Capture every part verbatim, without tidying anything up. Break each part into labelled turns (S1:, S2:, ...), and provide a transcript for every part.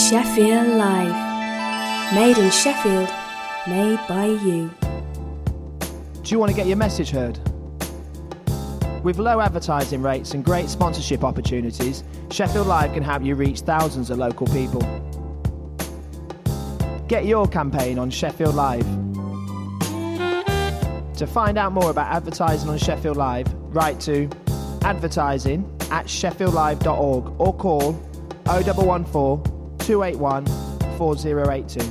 S1: Sheffield Live. Made in Sheffield, made by you.
S2: Do you want to get your message heard? With low advertising rates and great sponsorship opportunities, Sheffield Live can help you reach thousands of local people. Get your campaign on Sheffield Live. To find out more about advertising on Sheffield Live, write to advertising at sheffield live dot org or call oh one one four, two eight one, four oh eight two.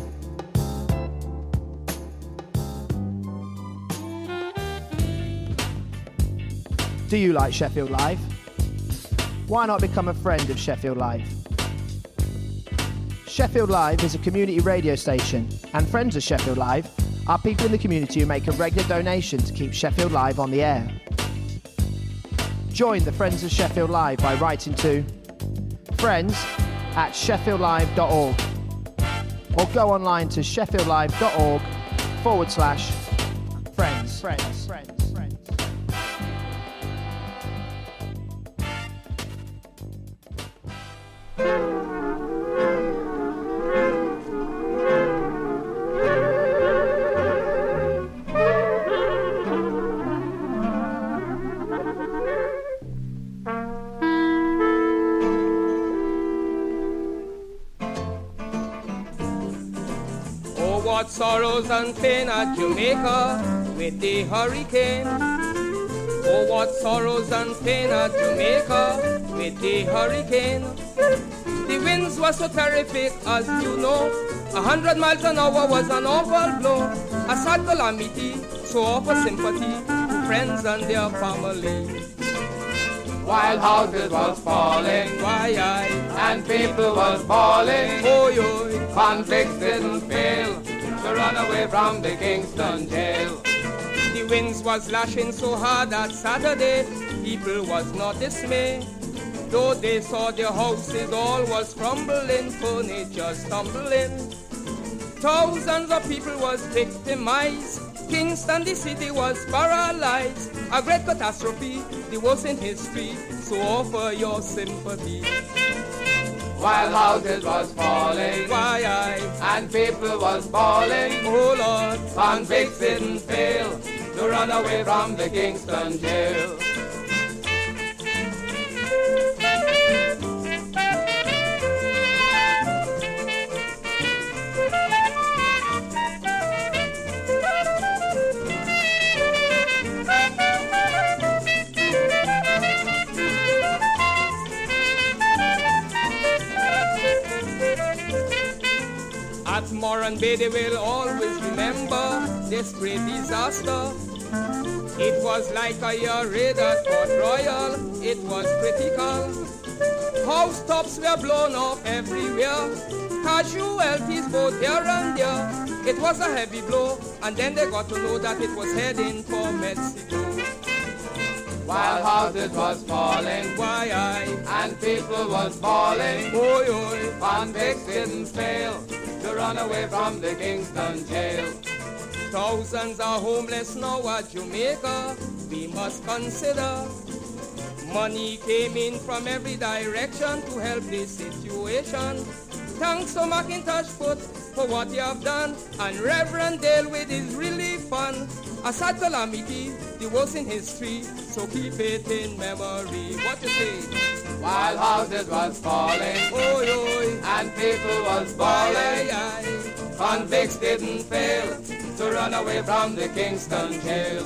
S2: Do you like Sheffield Live? Why not become a friend of Sheffield Live? Sheffield Live is a community radio station, and friends of Sheffield Live are people in the community who make a regular donation to keep Sheffield Live on the air. Join the Friends of Sheffield Live by writing to friends at sheffield live dot org or go online to sheffield live dot org forward slash friends. Friends. Friends.
S3: What sorrows and pain at Jamaica with the hurricane. Oh, what sorrows and pain at Jamaica with the hurricane. The winds were so terrific, as you know. A hundred miles an hour was an awful blow. A sad calamity, so offer sympathy to friends and their family.
S4: While houses was falling,
S3: why I
S4: and people was falling,
S3: oh yo,
S4: convicts didn't fail to run away from the Kingston jail.
S3: The winds was lashing so hard that Saturday, people was not dismayed. Though they saw their houses all was crumbling, furniture stumbling. Thousands of people was victimized. Kingston, the city, was paralyzed. A great catastrophe, the worst in history, so offer your sympathy.
S4: While houses was falling,
S3: why I
S4: and people was falling,
S3: oh Lord,
S4: convicts didn't fail to run away from the Kingston jail.
S3: At Moran Bay they will always remember this great disaster. It was like a year raid at Port Royal, it was critical. Housetops were blown off everywhere, casualties both here and there. It was a heavy blow, and then they got to know that it was heading for Mexico.
S4: While houses was falling,
S3: why I
S4: and people was falling,
S3: oh yo,
S4: convicts didn't fail to run away from the Kingston jail.
S3: Thousands are homeless now at Jamaica, we must consider. Money came in from every direction to help this situation. Thanks to Macintosh Foot for what you have done, and Reverend Dale with his relief fund. A sad calamity, the worst in history, so keep it in memory. What you say?
S4: While houses was falling,
S3: oh yo,
S4: and people was falling,
S3: aye, aye.
S4: Convicts didn't fail to run away from the Kingston jail.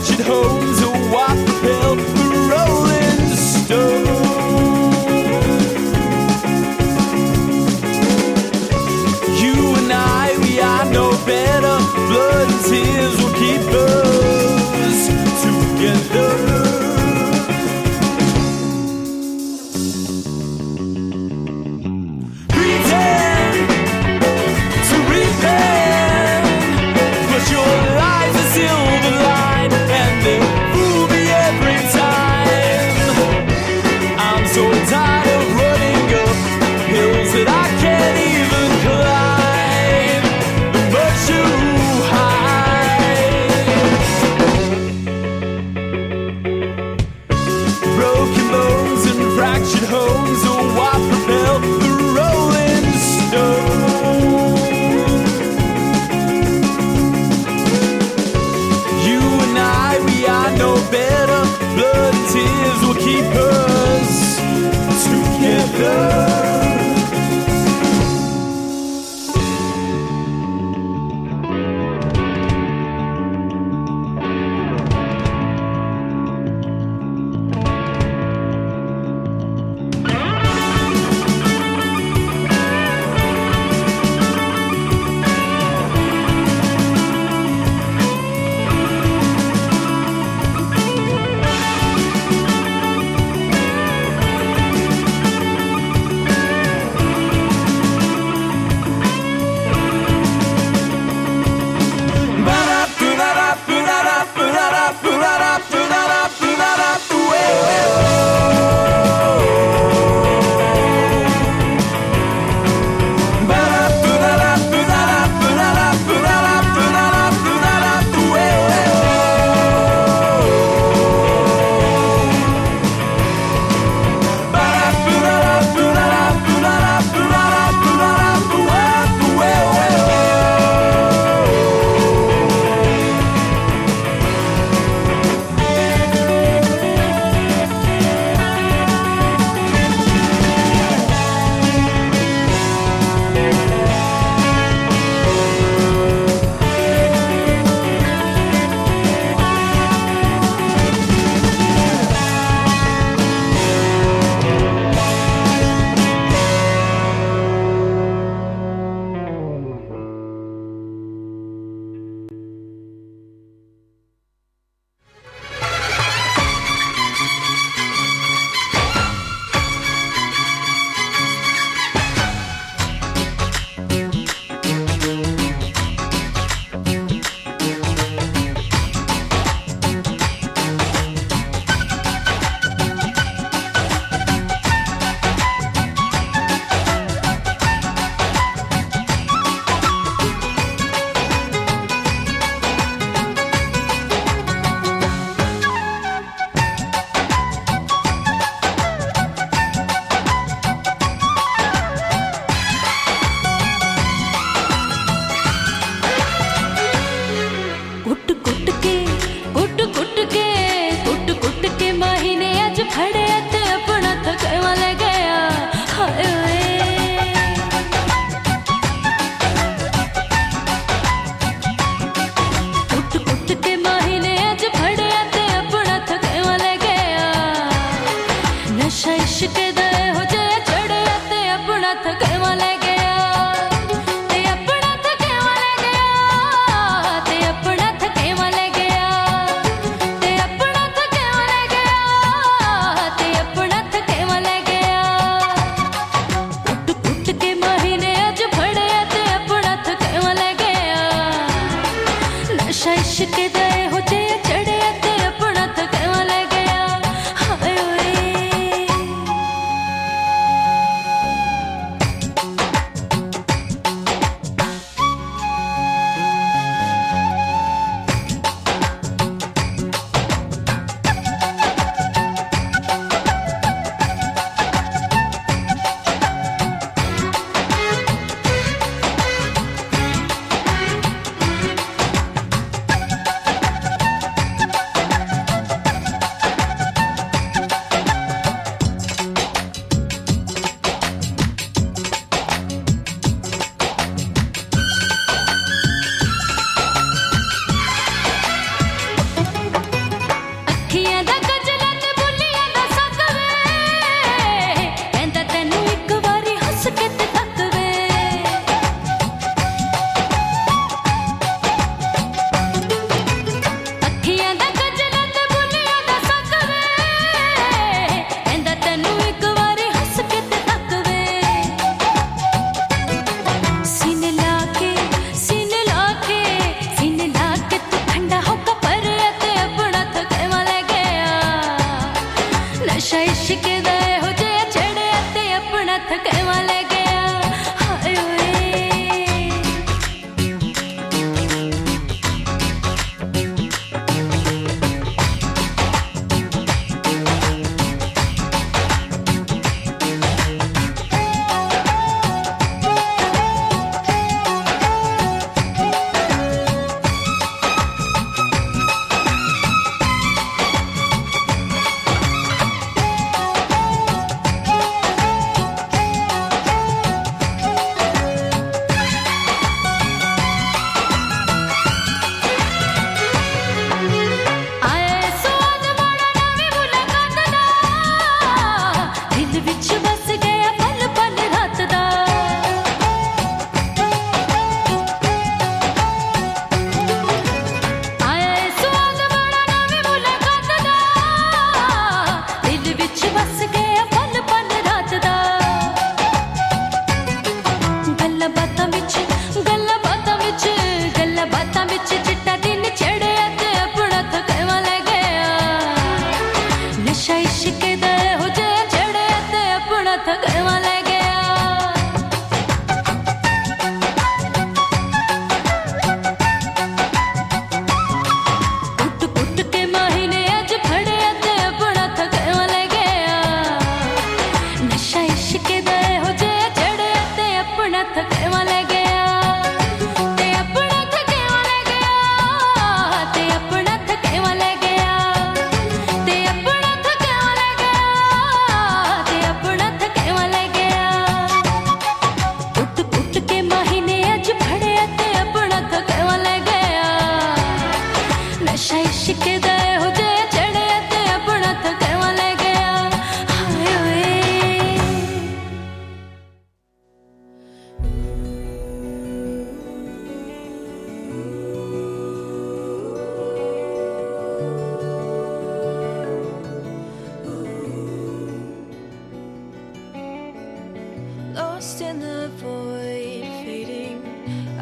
S5: She'd hose a white pill for Rolling Stone. You and I, we are no better. Blood and tears will keep us together. Pretend to repent, but your life's a silver line, and they fool me every time. I'm so tired of running up hills that I can't even climb. The much too high.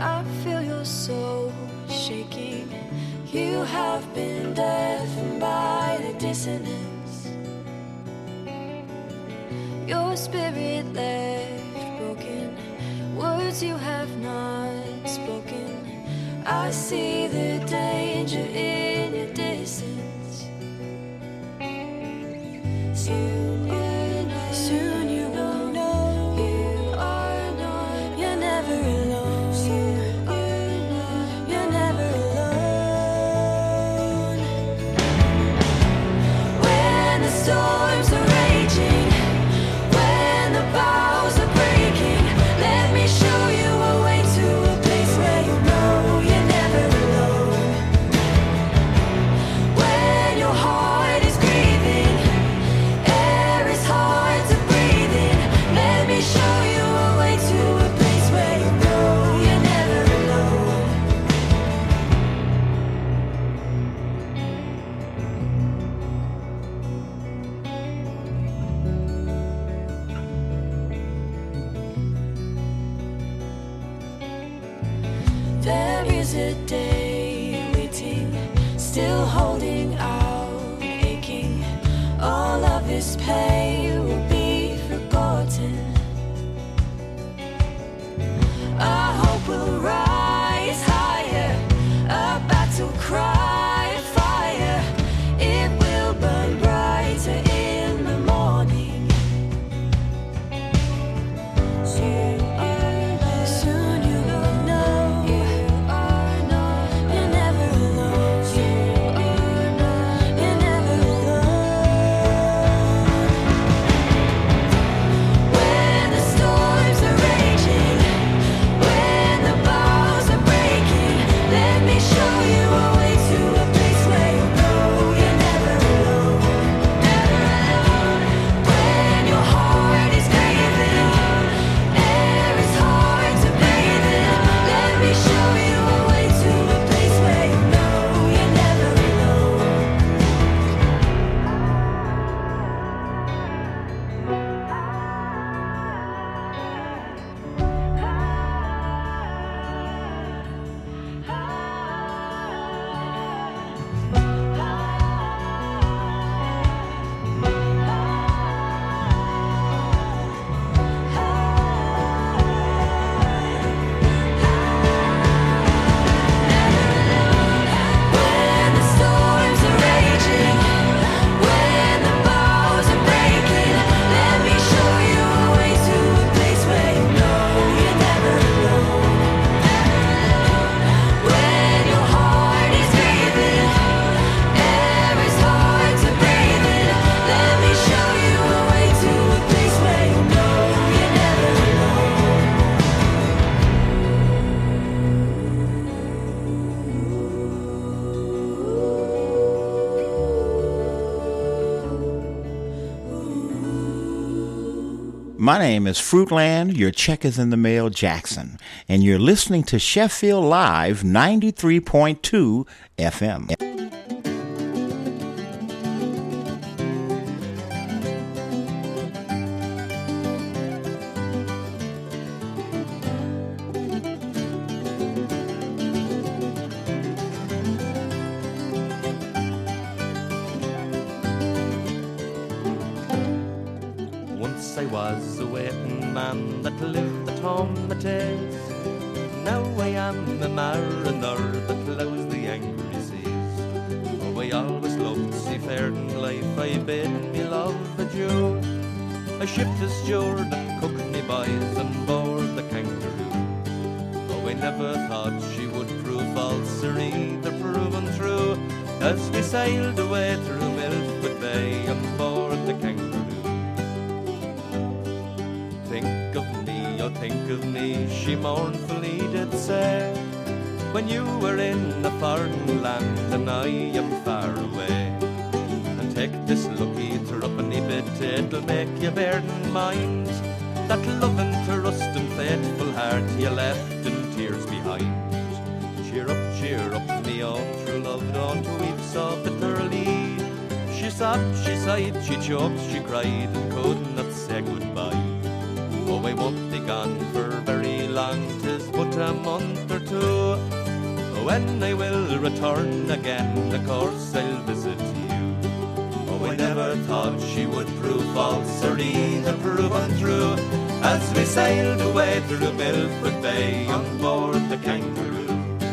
S6: I feel your soul shaking. You have been deafened by the dissonance. Your spirit left broken, words you have not spoken. I see the danger in your distance. Soon you know, soon you will know you are not, you're never alone. Soon you know, you're never alone. When the storms are raging, when the bows are breaking, let me show you a way to a place where you know you're never alone. When your heart is grieving, air is hard to breathe in, let me show you a way to a place where you know you're never alone. There is a day waiting, still holding out, aching. All of this pain will be forgotten. Our hope will rise higher, a battle cry of fire. It will burn brighter in the morning. Soon you know, soon you will know you are not, you're never alone. Soon you know, you're never alone. When the storms are raging, when the bows are breaking, let me show you a way to a place where you know you're never alone. Never alone. When your heart is grieving, air is hard to breathe in, let me show you a way to a place where you know you're never alone. When the storms are raging, when the bows are breaking, let me show you a way to a place where you know you're never alone. When your heart is grieving, air is hard to breathe in, let me show you a way to a place where you know you're never alone.
S7: My name is Fruitland, your check is in the mail, Jackson, and you're listening to Sheffield Live ninety-three point two F M.
S5: Once I was a waiting man that lived at home the days. Now I am a mariner that ploughs the angry seas. Oh, I always loved seafaring life, I bid me love adieu. I shipped a steward and cooked me boys on board the Kangaroo. Oh, I never thought she would prove false or either proven true, as we sailed away through Milford Bay on board the Kangaroo. Think of me, oh think of me, she mournfully did say, when you were in a foreign land and I am far away. And take this lucky threepenny bit, it'll make you bear in mind that loving, trust and faithful heart you left in tears behind. Cheer up, cheer up, me own true love, don't weep so bitterly. She sobbed, she sighed, she choked, she cried and could not say goodbye.
S8: Oh, I won't be gone for very long, 'tis but a month or two. When I will return again, of course I'll visit you. Oh, I never thought she would prove false or either prove untrue, as we sailed away through Milford Bay on board the Kangaroo.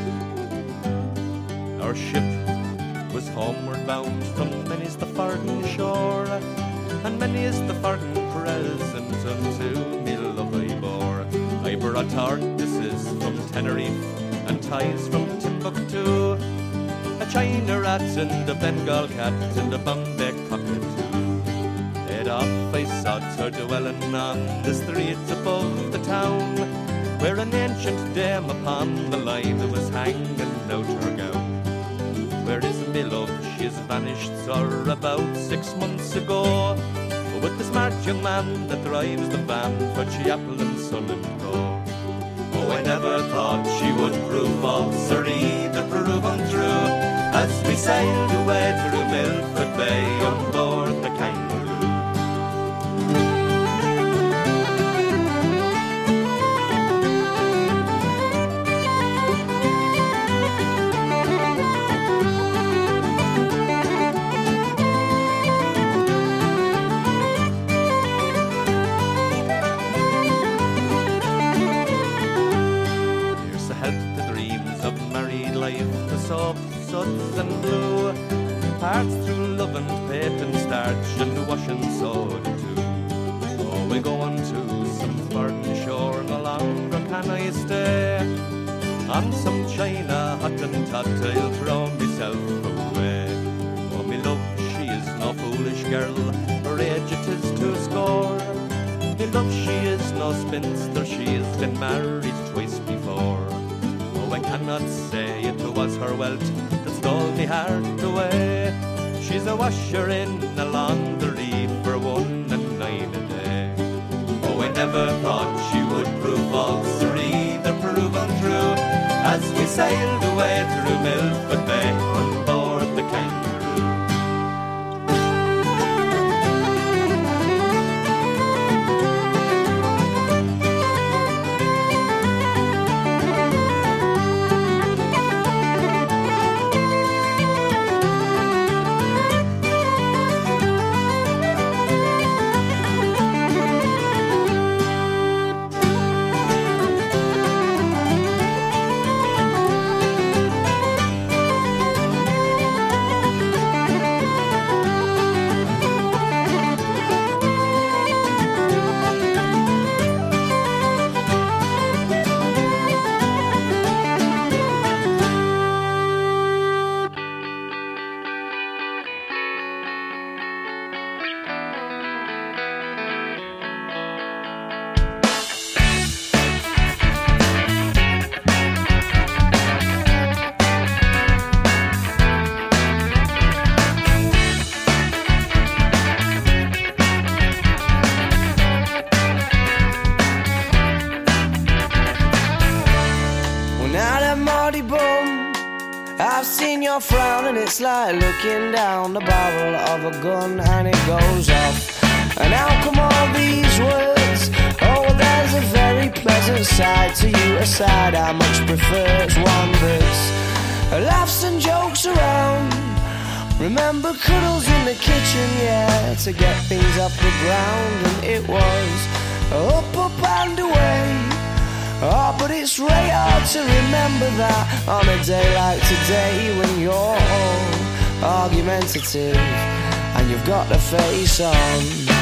S8: Our ship was homeward bound from many's the Farden shore, and many is the Farden present unto me love I bore. I brought tortoises from Tenerife and ties from Timbuktu, a China rat and a Bengal cat and a Bombay cockatoo. Head off I sought her dwelling on the streets above the town, where an ancient dame upon the line was hanging out her gown. Where is me love? She has vanished, sir, about six months ago, with the smart young man that drives the van for Chiapple and Son and Co. Oh, I never thought she would prove false or either prove untrue, as we sailed away through Milford Bay on board the Kangaroo. Soft suds and blue, parts through love and paint and starch and wash and soda too. Oh, we go on to some foreign shore, no longer can I stay. On some China hot and tot, I'll throw myself away. Oh, me love, she is no foolish girl, her age it is to score. Me love, she is no spinster, she has been married twice before. I cannot say it was her wealth that stole me heart away. She's a washer in a laundry for one and nine a day. Oh, I never thought she would prove false or either prove untrue, as we sailed away through Milford Bay on board the Kangaroo.
S9: It's like looking down the barrel of a gun and it goes off. And how come all these words? Oh, there's a very pleasant side to you, a side I much prefer. It's one that's laughs and jokes around. Remember cuddles in the kitchen, yeah, to get things off the ground. And it was up, up and away. Oh, but it's really hard to remember that on a day like today, when you're all argumentative and you've got the face on.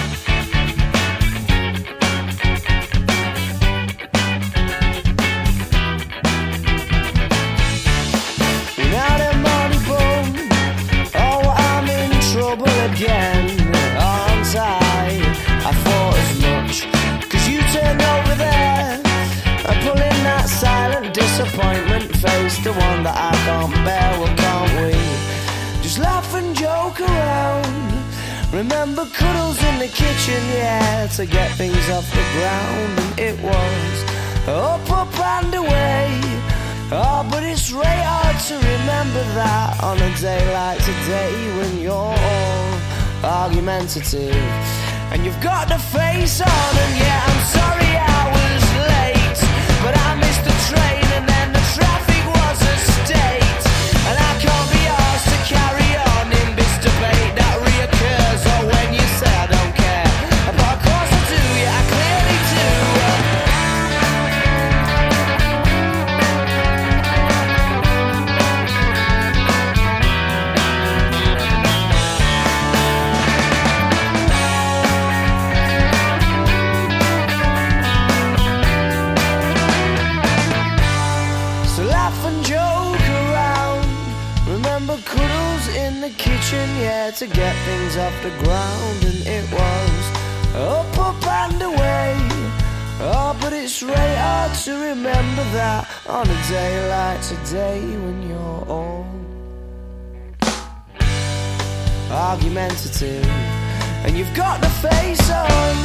S9: Now the money boom, oh, I'm in trouble again, aren't I? I thought as much, 'cause you turned over there and pulling that silent disappointment face, the one that I can't bear. Well, can't we just laugh and joke around? Remember cuddles in the kitchen, yeah, to get things off the ground. And it was up, up and away. Oh, but it's really hard to remember that on a day like today, when you're all argumentative and you've got the face on. And yeah, I'm sorry I was late, but I missed the train and then the traffic was a state. And I can't be asked to carry on in this debate that reoccurs. Or when you say I don't care, but of course I do, yeah, I clearly do. So laugh and joke around. Remember cuddles in the kitchen, yeah, to get things off the ground. And it was up, up and away. Oh, but it's really hard to remember that on a day like today when you're all argumentative and you've got the face on.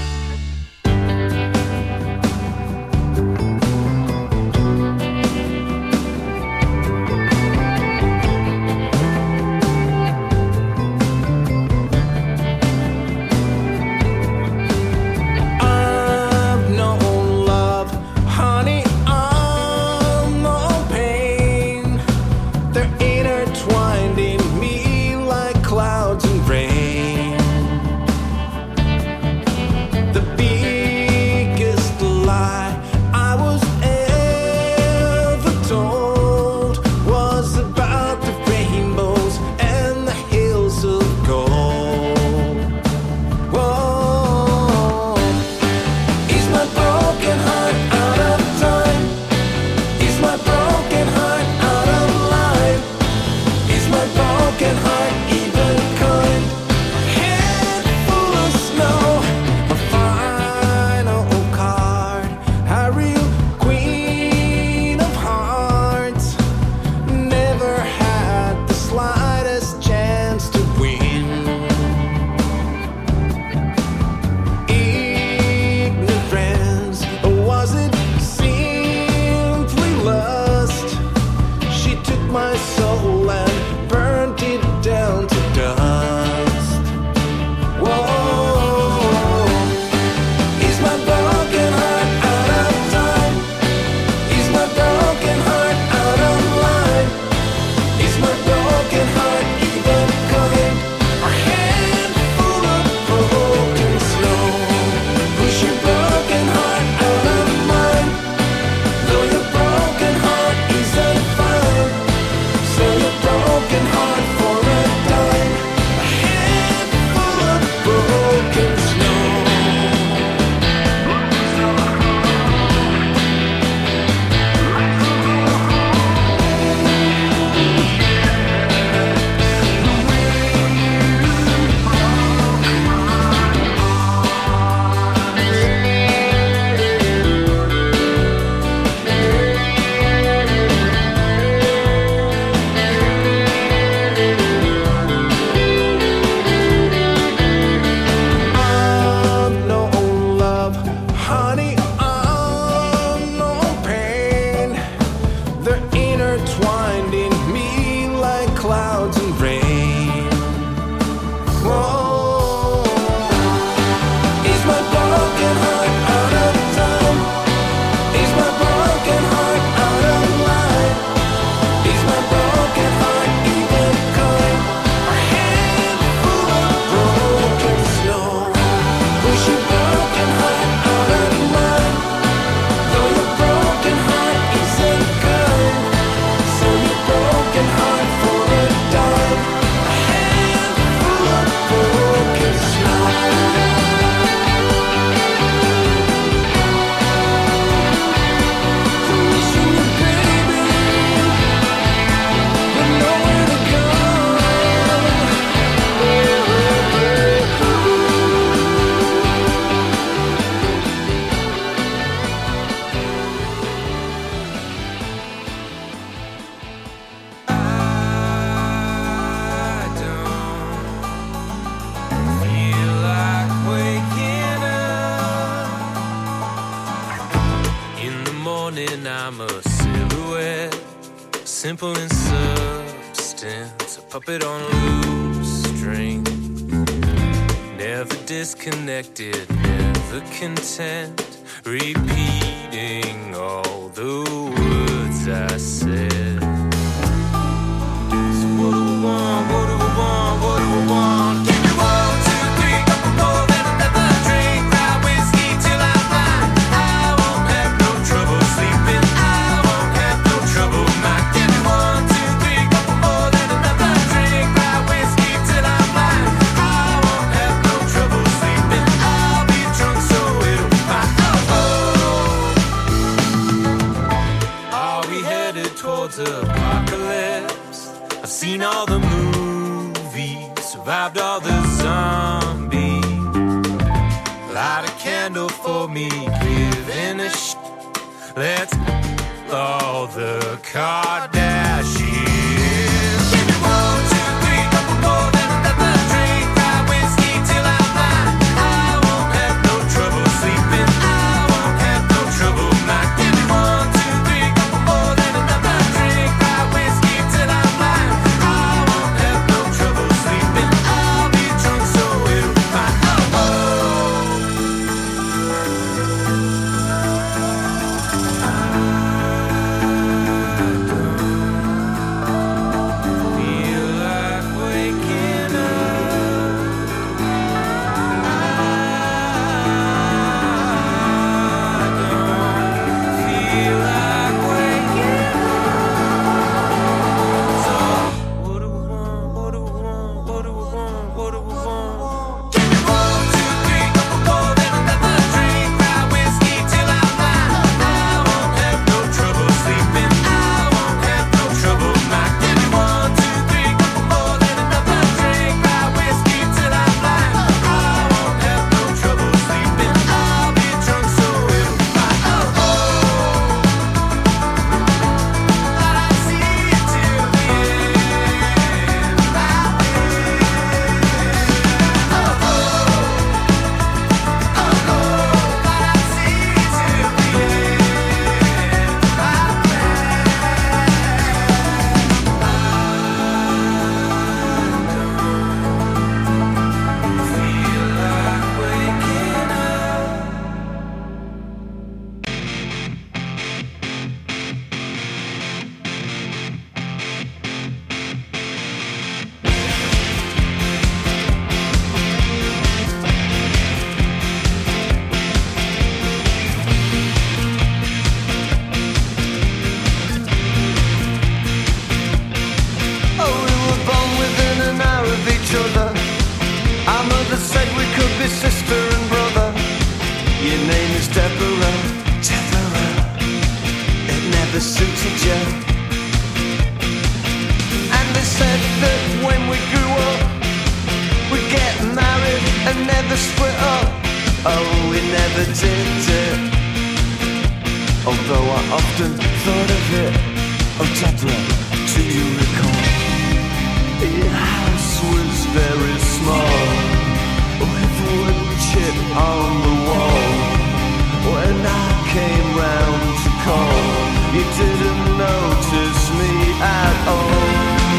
S5: simple in substance, a puppet on a loose string. never disconnected, never content, repeating all the words I said. So what do we want, what do we want, what do we want? Give me one, two, three, couple more, then another drink, grab whiskey till I'm blind. I won't have no trouble sleeping, I won't have no trouble mind. Give me one, two, three, couple more, then another drink, grab whiskey till I'm blind. I won't have no trouble sleeping, I'll be drunk so it'll be fine. Oh, oh. Are we headed towards apocalypse? I've seen all the movies, survived all the zombies. Light a candle for me, giving a sh. Let's all the Kardashians. Give me one, two, three, couple more, then another drink, grab whiskey till I'm blind. I won't have no trouble sleeping, I won't have no trouble mind. Give me one, two, three, couple more, then another drink, grab whiskey till I'm blind. I won't have no trouble sleeping, I'll be drunk so it'll be fine. Oh, oh. Feel like waking up. I don't feel like waking up. So what do we want? What do we want? What do we want? What do we want? Give me one, two, three, couple more, then another drink, grab whiskey till I'm blind. I won't have no trouble sleeping, I won't have no trouble mind. Give me one, two, three, couple more, then another drink, grab whiskey till I'm blind. I won't have no trouble sleeping, I'll be drunk so it'll be fine. Oh, oh. Thought I'd see you till the end. Oh, oh. Oh, oh. Thought I'd see you till the end. Feel like waking up.
S9: Oh, we were born within an hour of each other. Our mother said we could be sister and brother. Your name is Deborah, Deborah. It never suited you. And they said that when we grew up, we'd get married and never split up. Oh, we never did it. Although I often thought of it. Oh, Deborah, do you recall? Your house was very small, with wood chip on the wall. When I came round to call, you didn't notice me at all.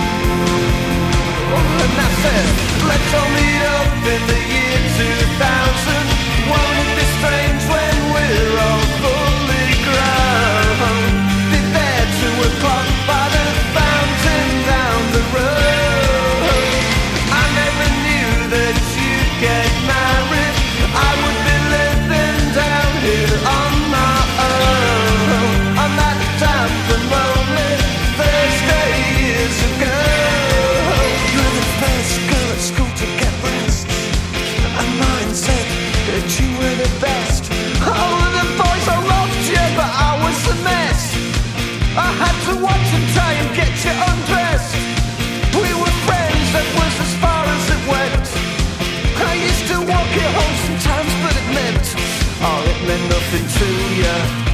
S9: And I said, let's all meet up in the year two thousand. Won't it be strange when we're all fully grown? Be there two o'clock by the fountain down the road. I never knew that you'd get married. I would be living down here on my own. On that damp and lonely Thursday years ago. You were the first girl at school to get breasts, and mine said that you were the best. All of the boys I loved you, but I was the mess. I had to watch and try and get you undressed. We were friends, that was as far as it went. I used to walk you home sometimes, but it meant, oh, it meant nothing to you.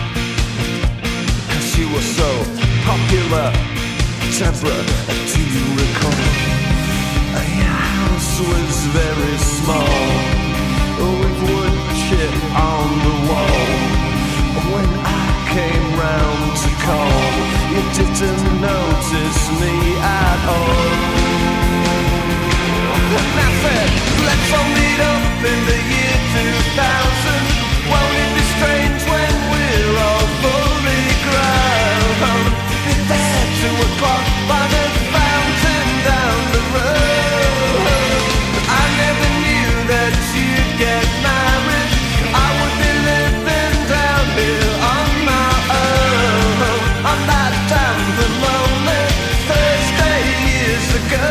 S9: Cause you were so popular. Deborah, do you recall? Your house was very small, with wood chip on the wall. When I came round to call, you didn't notice me at all. And I said, let's all meet up
S5: in the year two thousand. Won't it be strange when we're all fully grown? Be there two o'clock by the fountain down the road. I never knew that you'd get married. I would be living down here on my own, on that damn lonely Thursday years ago.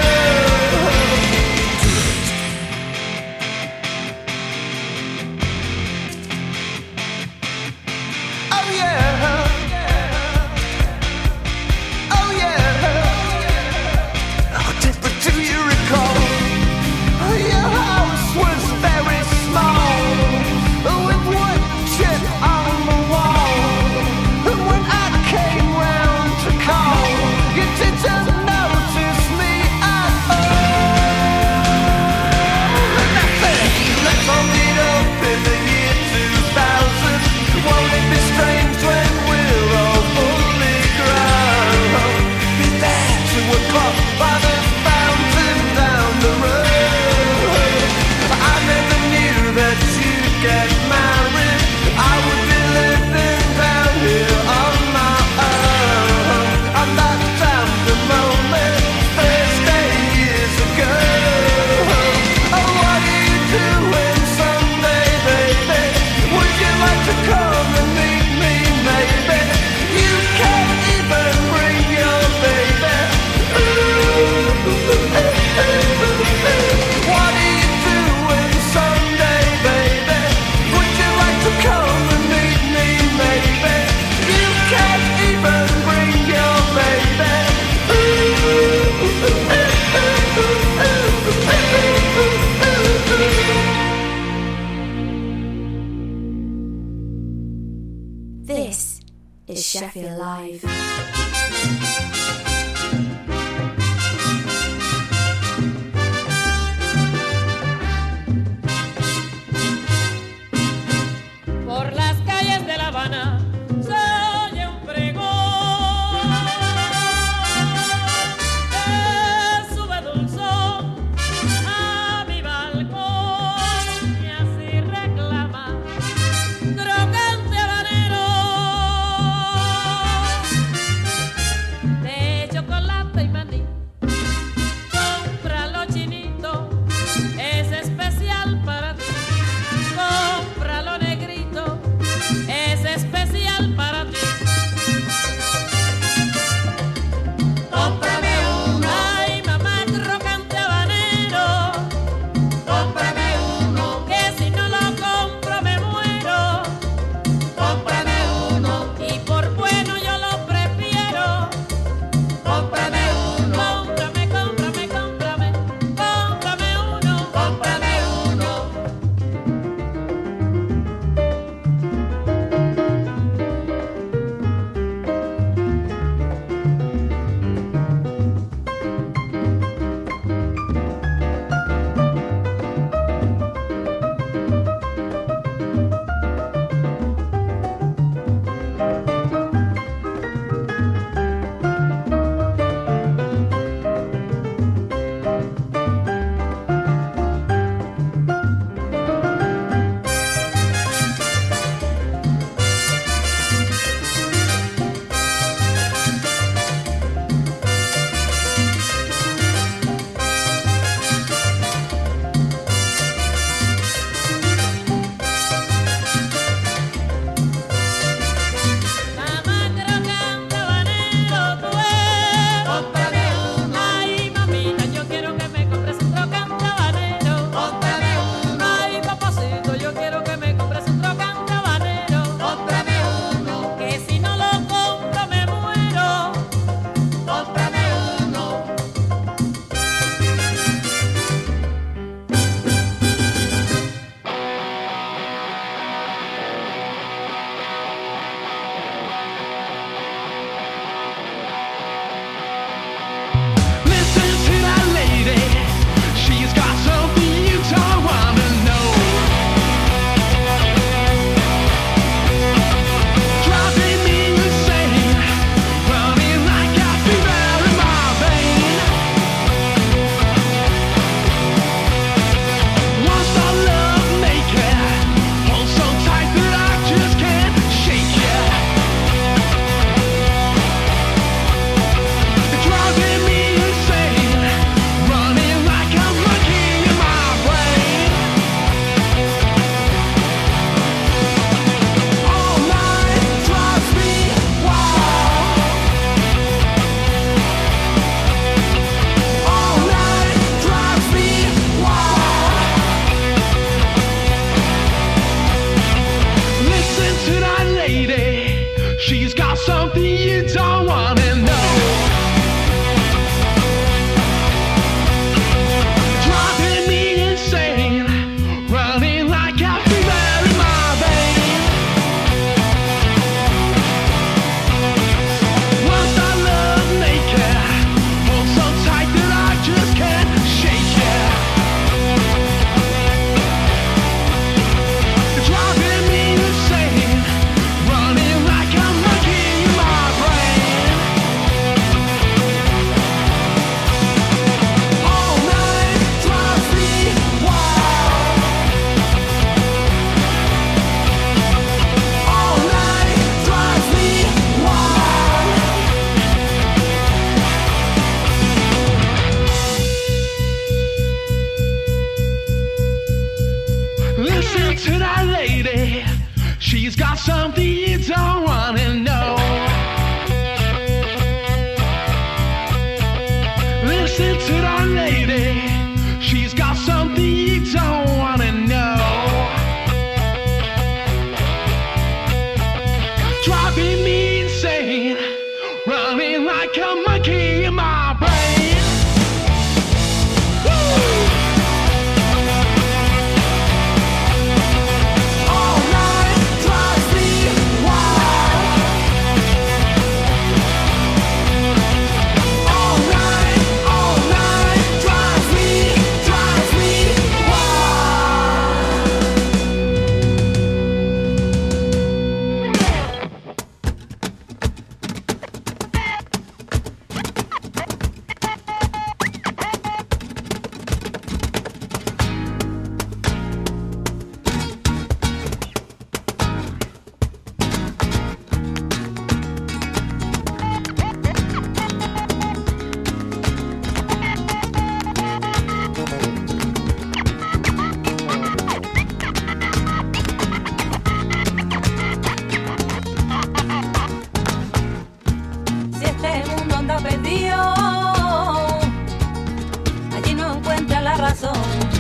S5: Oh yeah, oh yeah. Oh, Deborah, do you recall? Your house was very small, with one chip on the wall. And when I came round to call, you didn't notice me at all. And I said, let's all meet up in the year two thousand. Won't it be strange when we're all fully grown? Be there two o'clock by the fountain down the road. I never knew that you'd get married. I would be living down here on my own, on that damn lonely Thursday years ago. Oh, what are you doing Sunday, baby? Would you like to come and meet me, maybe? You can't even bring your baby. What are you doing Sunday, baby? Would you like to come and meet me, maybe? You can't even bring your baby.
S1: This is Sheffield Live.
S10: Por las calles de La Habana se oye un pregón que sube dulzón a mi balcón y así reclama crocante habanero de chocolate y
S11: something you don't wanna know. Listen to that lady, she's got something you don't wanna know. Driving me insane, running like a monkey in my brain.
S6: Si este mundo anda perdido, allí no encuentras la razón.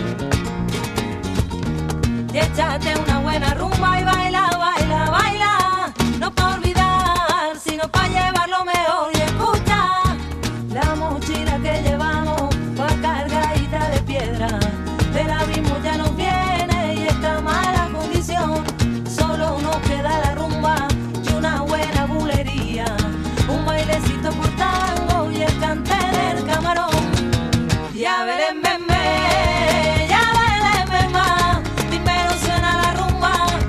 S6: Y échate una buena rumba y baila, baila, baila. No pa' olvidar, sino pa' llevar lo mejor. Y escucha la mochila que llevamos, va cargadita de piedra. Del abismo ya nos viene y esta mala condición. Solo nos queda la rumba y una buena bulería. Un bailecito por tango y el cante del camarón. Ya veré, me, me, ya veré, me, ma. Primero suena la rumba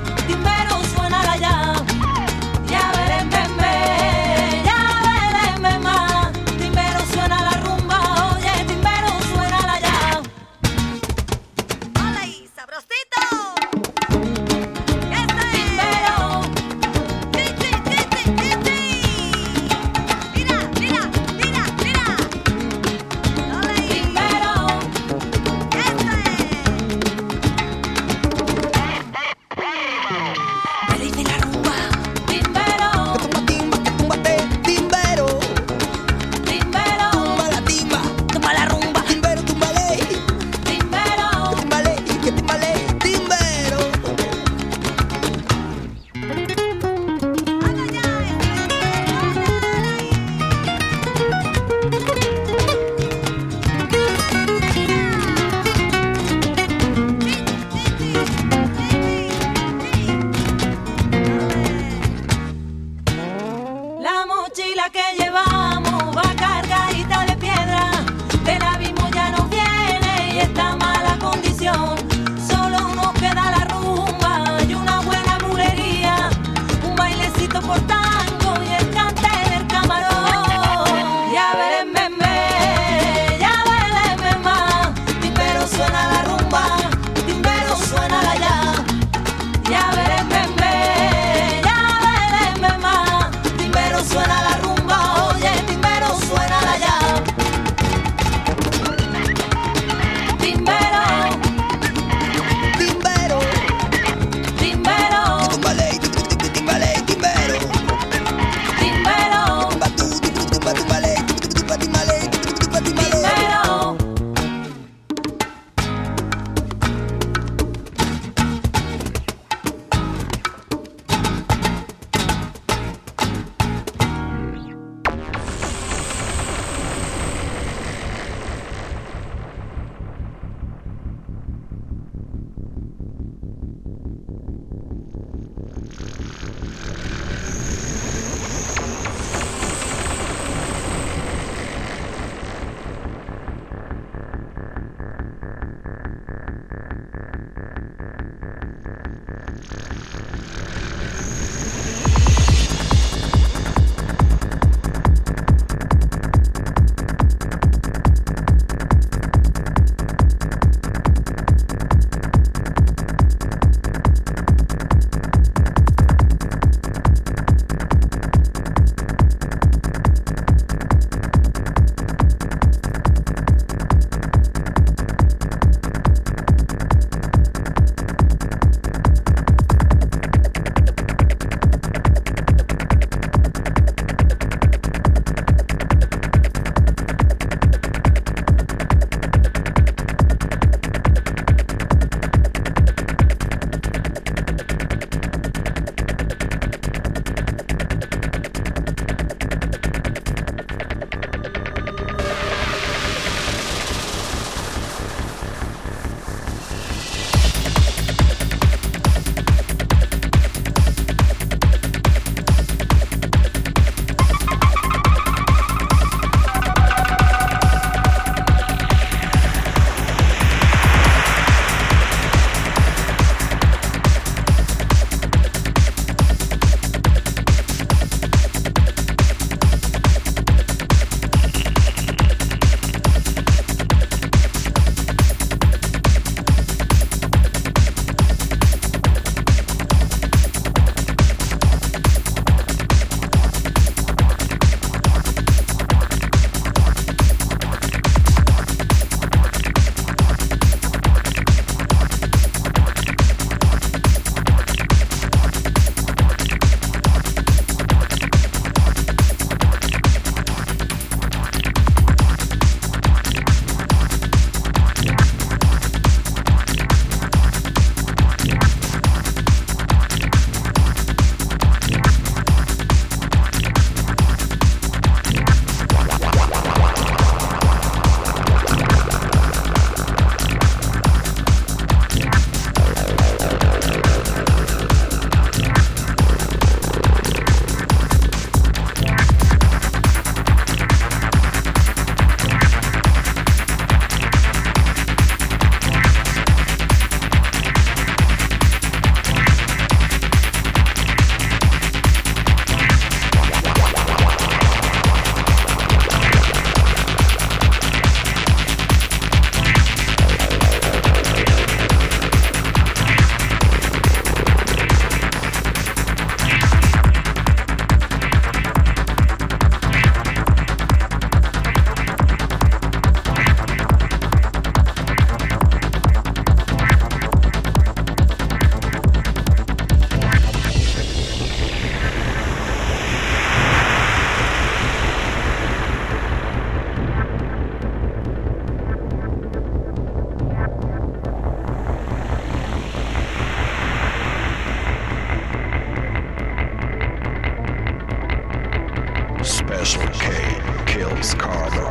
S12: kills karma.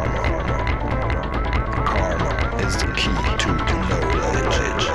S12: Karma is the key to knowledge.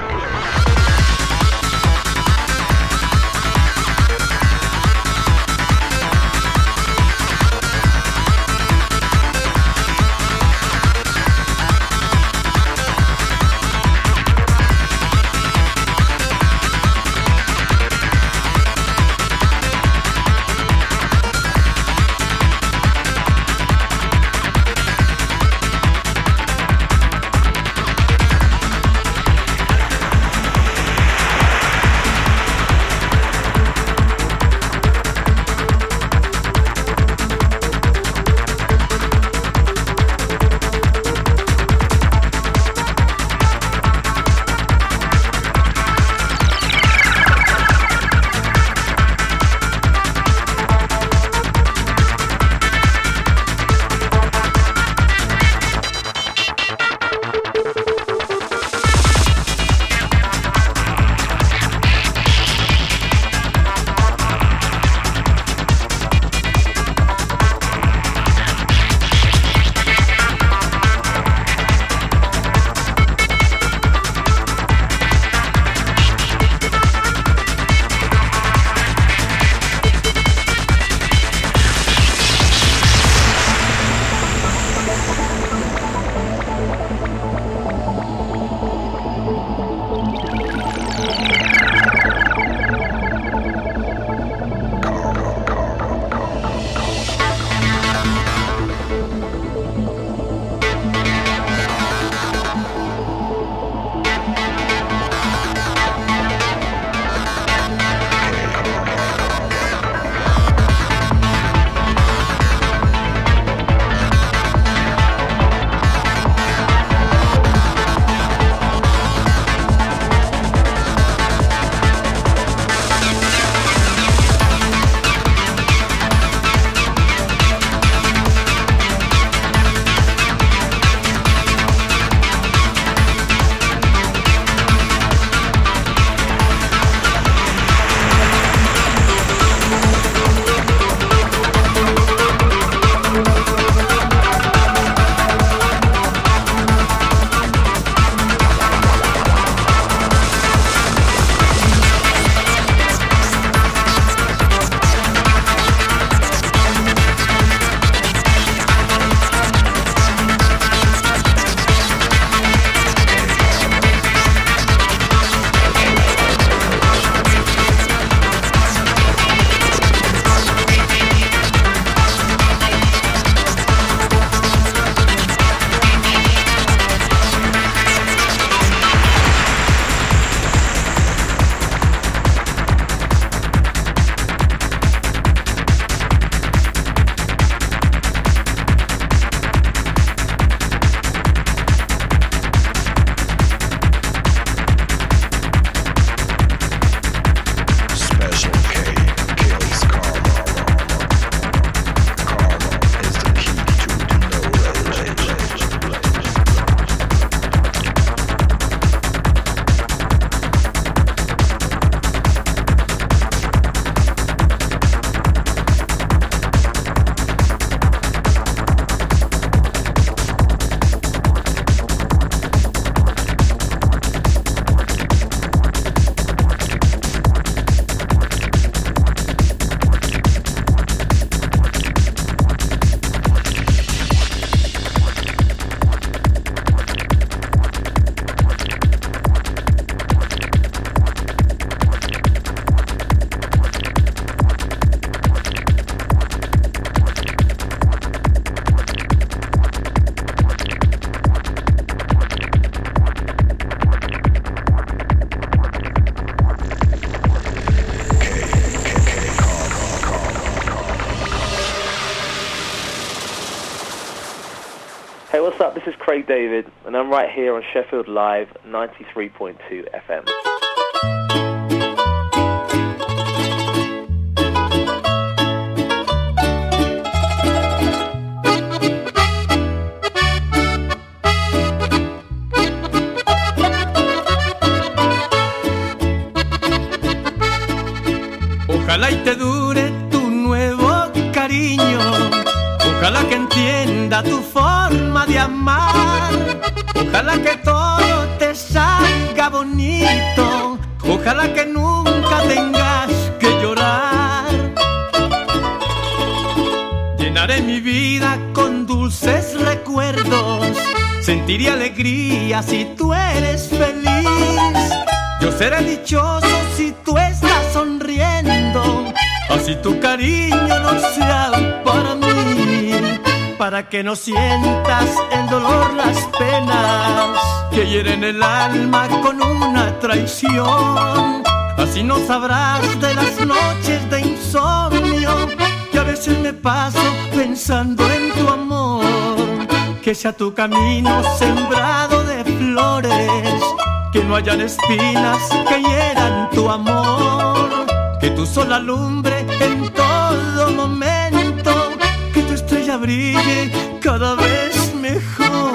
S13: Hey, what's up? This is Craig David, and I'm right here on Sheffield Live ninety-three point two F M.
S14: Ojalá y te dure tu nuevo cariño, ojalá
S5: pa' que entienda tu forma de amar. Ojalá que todo te salga bonito, ojalá que nunca tengas que llorar. Llenaré mi vida con dulces recuerdos, sentiré alegría si tú eres feliz. Yo seré dichoso si tú estás sonriendo, así tu cariño no sea para mí, para que no sientas el dolor, las penas que hieren el alma con una traición. Así no sabrás de las noches de insomnio que a veces me paso pensando en tu amor. Que sea tu camino sembrado de flores, que no hayan espinas que hieran tu amor. Que tu sol alumbre en todo momento, que tu estrella brille cada vez mejor.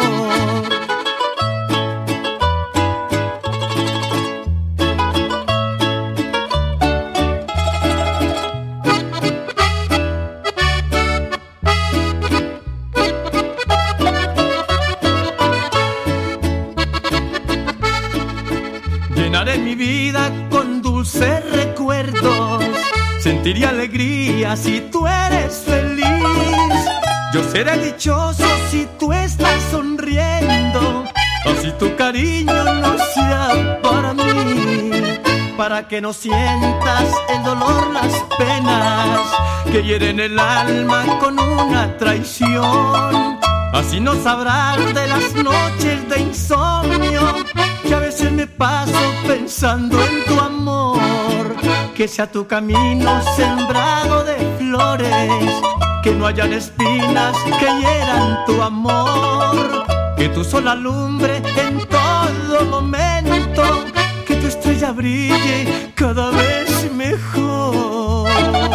S5: Llenaré mi vida con dulces recuerdos, sentiré alegría si tú eres feliz. Yo seré dichoso si tú estás sonriendo, así tu cariño no sea para mí, para que no sientas el dolor, las penas que hieren el alma con una traición. Así no sabrás de las noches de insomnio que a veces me paso pensando en tu amor. Que sea tu camino sembrado de flores, que no hayan espinas que hieran tu amor. Que tu sol alumbre en todo momento, que tu estrella brille cada vez mejor.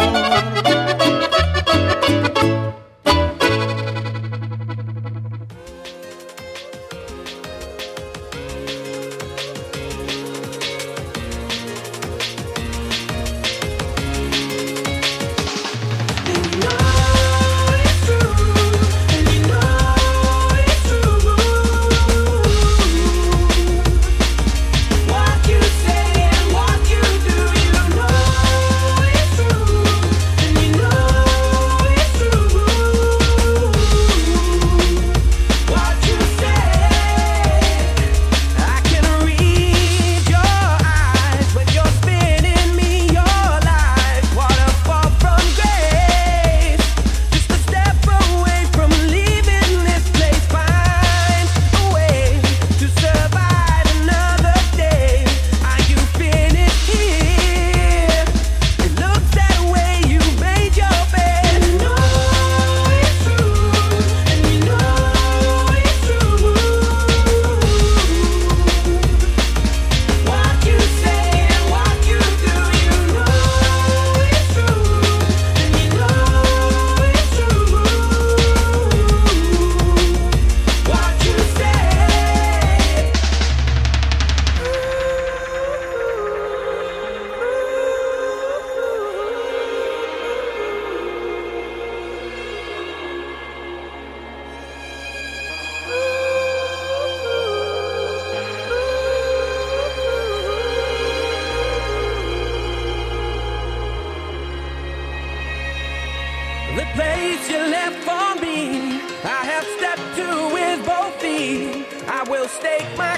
S14: The place you left for me, I have stepped to with both feet. I will stake my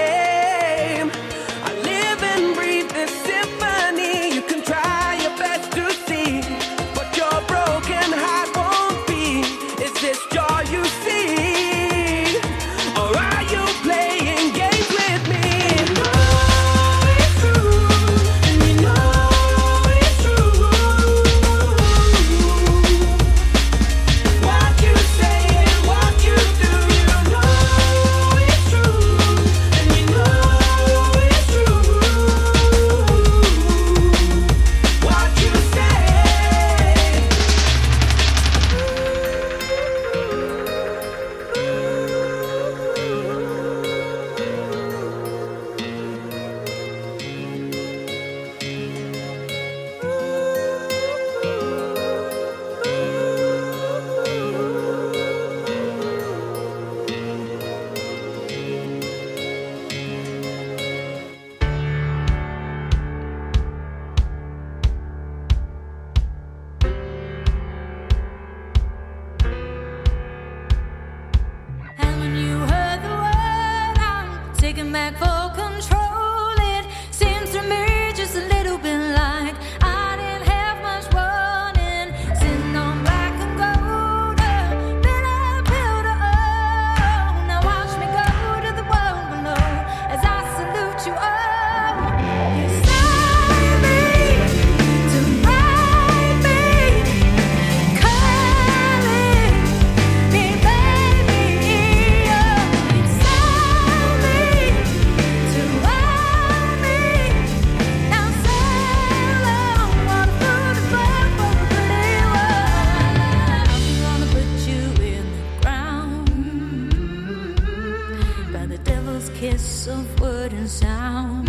S14: claim. I live and breathe this symphony. You can try your best to see, but your broken heart won't be. Is this joy you see, or are you playing games with me? You know it's true, and you know it's true. What you say and what you do, you know it's true, and you know it's true. What you say.
S6: hiss of wood and sound.